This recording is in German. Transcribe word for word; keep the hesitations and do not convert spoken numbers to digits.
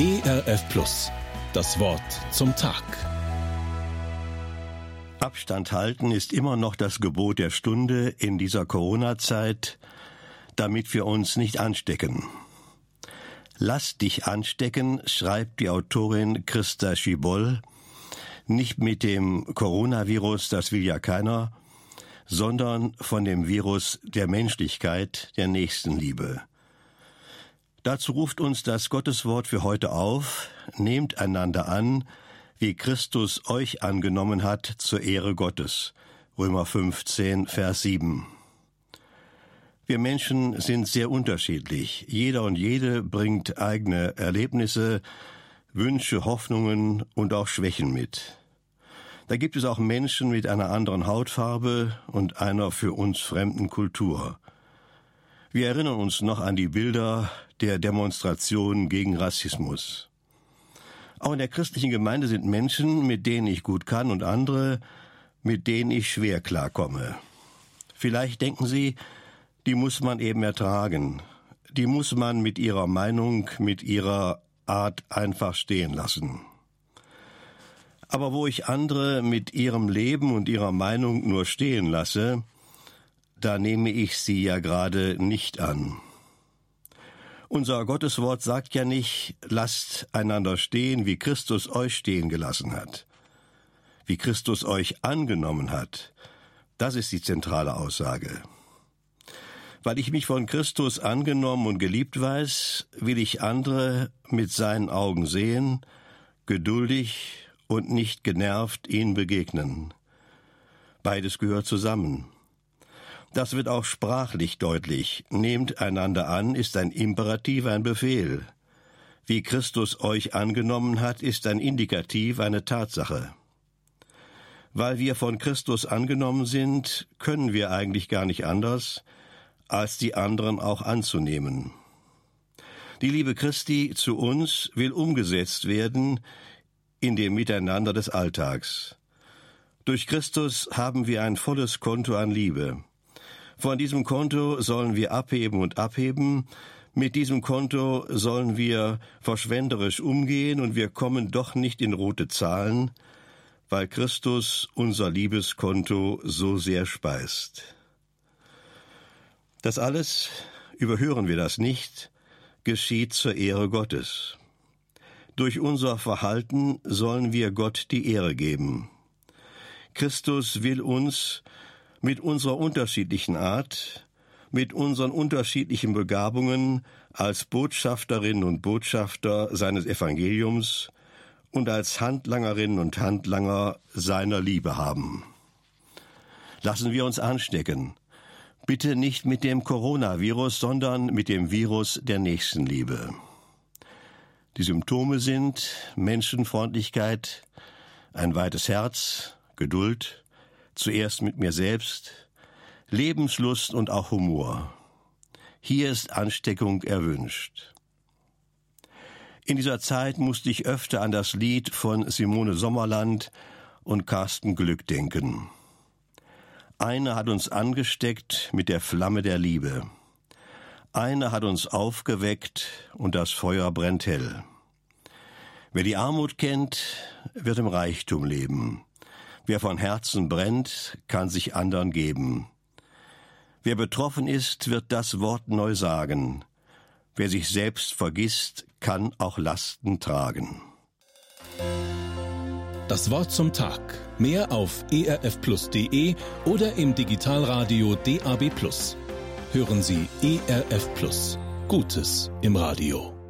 E R F Plus. Das Wort zum Tag. Abstand halten ist immer noch das Gebot der Stunde in dieser Corona-Zeit, damit wir uns nicht anstecken. Lass dich anstecken, schreibt die Autorin Christa Schiboll, nicht mit dem Coronavirus, das will ja keiner, sondern von dem Virus der Menschlichkeit, der Nächstenliebe. Dazu ruft uns das Gotteswort für heute auf: Nehmt einander an, wie Christus euch angenommen hat, zur Ehre Gottes. Römer fünfzehn, Vers sieben. Wir Menschen sind sehr unterschiedlich. Jeder und jede bringt eigene Erlebnisse, Wünsche, Hoffnungen und auch Schwächen mit. Da gibt es auch Menschen mit einer anderen Hautfarbe und einer für uns fremden Kultur. Wir erinnern uns noch an die Bilder der Demonstration gegen Rassismus. Auch in der christlichen Gemeinde sind Menschen, mit denen ich gut kann, und andere, mit denen ich schwer klarkomme. Vielleicht denken Sie, die muss man eben ertragen. Die muss man mit ihrer Meinung, mit ihrer Art einfach stehen lassen. Aber wo ich andere mit ihrem Leben und ihrer Meinung nur stehen lasse, da nehme ich sie ja gerade nicht an. Unser Gotteswort sagt ja nicht, lasst einander stehen, wie Christus euch stehen gelassen hat. Wie Christus euch angenommen hat, das ist die zentrale Aussage. Weil ich mich von Christus angenommen und geliebt weiß, will ich andere mit seinen Augen sehen, geduldig und nicht genervt ihnen begegnen. Beides gehört zusammen. Das wird auch sprachlich deutlich. Nehmt einander an ist ein Imperativ, ein Befehl. Wie Christus euch angenommen hat, ist ein Indikativ, eine Tatsache. Weil wir von Christus angenommen sind, können wir eigentlich gar nicht anders, als die anderen auch anzunehmen. Die Liebe Christi zu uns will umgesetzt werden in dem Miteinander des Alltags. Durch Christus haben wir ein volles Konto an Liebe. Von diesem Konto sollen wir abheben und abheben. Mit diesem Konto sollen wir verschwenderisch umgehen, und wir kommen doch nicht in rote Zahlen, weil Christus unser Liebeskonto so sehr speist. Das alles, überhören wir das nicht, geschieht zur Ehre Gottes. Durch unser Verhalten sollen wir Gott die Ehre geben. Christus will uns mit unserer unterschiedlichen Art, mit unseren unterschiedlichen Begabungen als Botschafterinnen und Botschafter seines Evangeliums und als Handlangerinnen und Handlanger seiner Liebe haben. Lassen wir uns anstecken. Bitte nicht mit dem Coronavirus, sondern mit dem Virus der Nächstenliebe. Die Symptome sind Menschenfreundlichkeit, ein weites Herz, Geduld, zuerst mit mir selbst, Lebenslust und auch Humor. Hier ist Ansteckung erwünscht. In dieser Zeit musste ich öfter an das Lied von Simone Sommerland und Carsten Glück denken. Einer hat uns angesteckt mit der Flamme der Liebe. Einer hat uns aufgeweckt und das Feuer brennt hell. Wer die Armut kennt, wird im Reichtum leben. Wer von Herzen brennt, kann sich anderen geben. Wer betroffen ist, wird das Wort neu sagen. Wer sich selbst vergisst, kann auch Lasten tragen. Das Wort zum Tag. Mehr auf e r f plus punkt d e oder im Digitalradio D A B plus. Hören Sie E R F Plus. Gutes im Radio.